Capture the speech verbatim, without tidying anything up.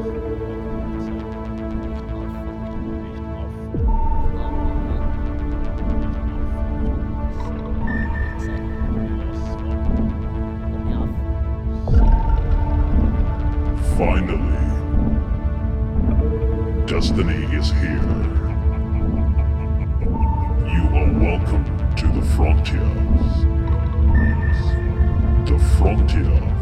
Finally, destiny is here. You are welcome to the Frontiers. The Frontier